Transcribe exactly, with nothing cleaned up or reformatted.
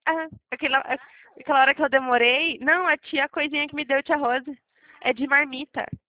Ah, aquela, aquela hora que eu demorei. Não, a tia, a coisinha que me deu, tia Rose. É de marmita.